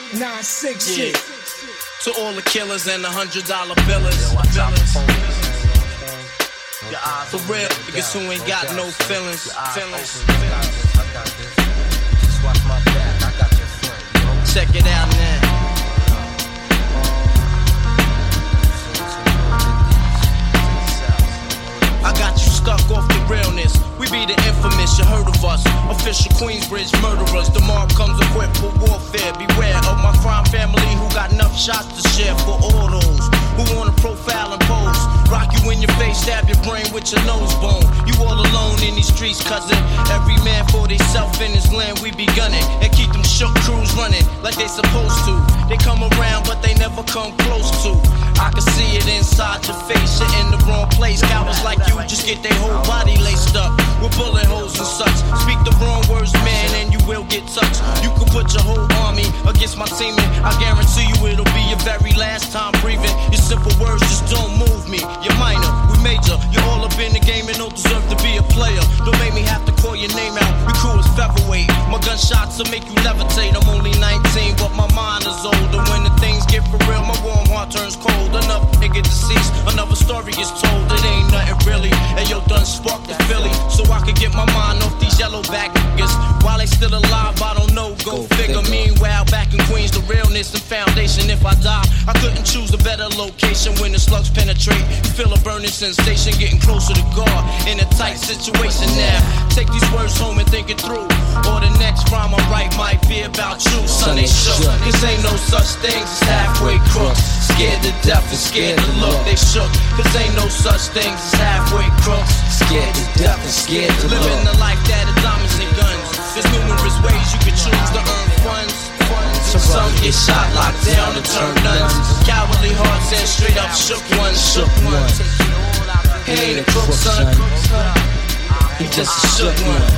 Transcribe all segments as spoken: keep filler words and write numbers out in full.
nine six Yeah. shit. To all the killers and the hundred dollar billers. For real, niggas who ain't got no feelings. Feelings. Check it out now. I got you stuck off the realness. We be the infamous, you heard of us. Official Queensbridge murderers. The mob comes equipped for warfare. Beware of my crime family who got enough shots to share for all those who wanna profile and pose. Rock you in your face, stab your brain with your nose bone. You all alone in these streets, cousin. Every man for theyself in his land, we be gunning. And keep them shook crews running like they supposed to. They come around, but they never come close to. I can see it inside your face, you're in the wrong place. Cowards like you just get their whole body laced up with bullet holes and such. Speak the wrong words, man, and you will get touched. You can put your whole army against my team, and I guarantee you it'll be your very last time breathing. Your simple words just don't move me. You're minor, we major. You're all up in the game and don't deserve to be a player. Don't make me have to call your name out. Your crew is featherweight. My gunshots will make you levitate. I'm only nineteen, but my mind is older. When the things get for real, my warm heart turns cold. Another nigga deceased, another story gets told. It ain't nothing really. And yo, done sparked the Philly, so I could get my mind off these yellow back niggas. While they still alive, I don't know. Go, Go figure. figure. Meanwhile, back in Queens, the realness and foundation. If I die, I couldn't choose a better location. When the slugs penetrate, you feel a burning sensation, getting closer to God in a tight situation. Now, take these words home and think it through. Or the next rhyme I write might be about you. Son, they shook. Cause ain't no such things as halfway crooks. Scared to death and scared to look. They shook. Cause ain't no such things as halfway crooks. Scared to death and scared to look. Living the life that is diamonds and guns. There's numerous ways you can choose to earn funds. Some get shot, locked down, and turn nuns. Cowardly hearts and straight up shook ones. Shook ones. He ain't a crook, son. He just a shook one.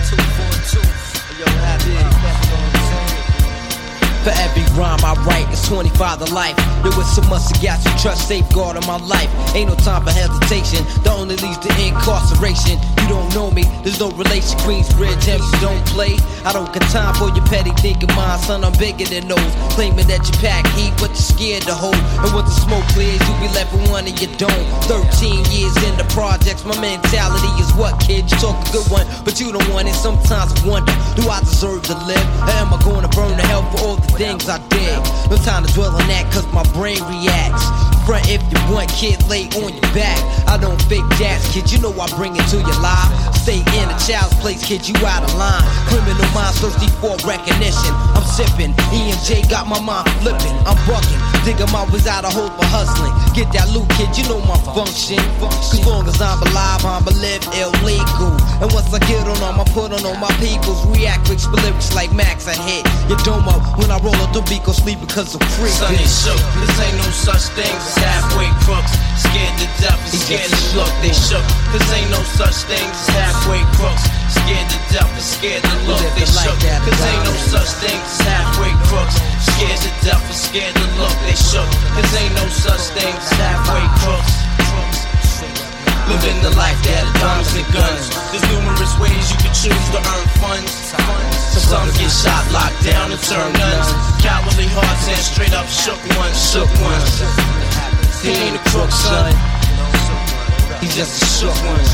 For every rhyme I write, it's twenty-five to life. There was so much to got you trust, safeguard in my life. Ain't no time for hesitation, that only leads to incarceration. You don't know me, there's no relation. Queensbridge, M C don't play. I don't got time for your petty thinking, mine, son, I'm bigger than those. Claiming that you pack heat, but you're scared to hold. And when the smoke clears, you be left with one and you don't. Thirteen years in the projects, my mentality is what, kid? You talk a good one, but you don't want it. Sometimes I wonder, do I deserve to live? Or am I gonna burn to hell for all the things I did? No time to dwell on that, cause my brain reacts. Front if you want, kid, lay on your back. I don't fake jazz, kid, you know I bring it to your life. Stay in a child's place, kid, you out of line. Criminal minds thirsty for recognition. I'm sipping, E M J got my mind flipping. I'm bucking, digging my ways out of hope for hustling. Get that loot, kid, you know my function. Cause long as I'm alive, I'm live illegal. And once I get on them, I put on all my peoples. React quick, spit lyrics like Max, I hit your dome up. When I roll up the beat, go sleep because I'm free. Son, they shook. This ain't no such thing as halfway crooks. Scared to death and scared to look. They shook. Cause ain't no such thing as halfway crooks. Scared to death and scared to look. They shook. Cause ain't no such thing as halfway crooks. Scared to death and scared to look. They shook. Cause ain't no such thing as halfway crooks. Living the life that is diamonds and guns. There's numerous ways you can choose to earn funds. Some get shot, locked down, and turn nuns. Cowardly hearts and straight up shook ones. Shook ones. He ain't a crook, son. He just a shook one.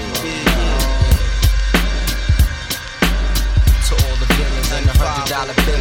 To all the villains and the hundred dollar bills.